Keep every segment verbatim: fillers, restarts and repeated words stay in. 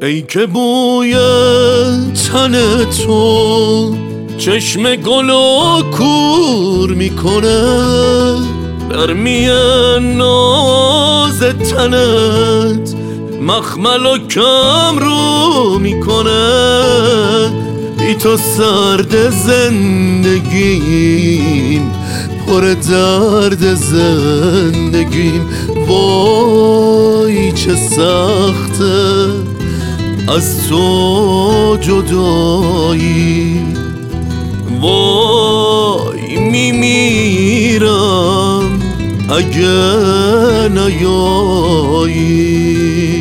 ای که بوی تن تو چشم گل و کور میکنه، برمیه ناز تنت مخمل و کم رو میکنه. بی تو سرد زندگیم، پر درد زندگیم. وای چه سخته از تو جدایی، وای میمیرم اگه نیایی.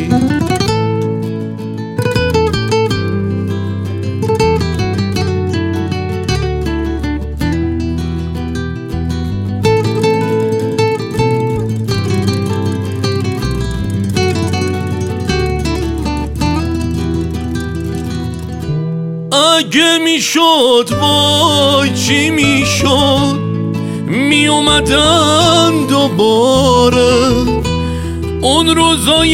اگه میشد وای چی میشد، می اومدم دوباره اون روزای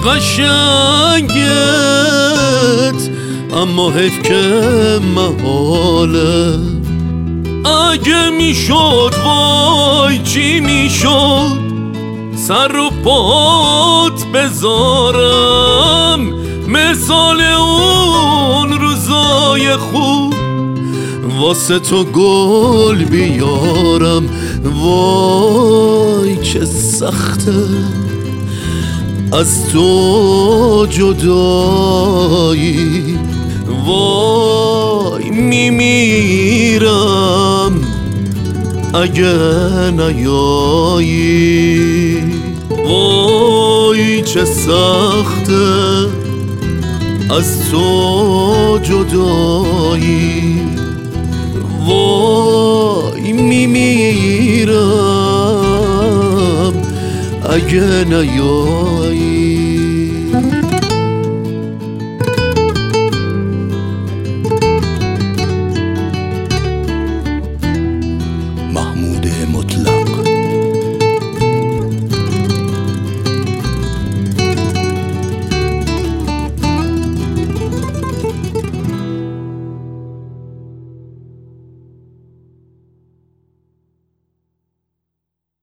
قشنگت، اما حیف که محاله. اگه میشد وای چی میشد، سر رو پات بذارم مثال اون روزای خوب، واسه تو گل بیارم. وای چه سخته از تو جدایی، وای میمیرم اگه نیایی. وای چه سخته از تو جدایی، وای میمیرم اگه نیایی.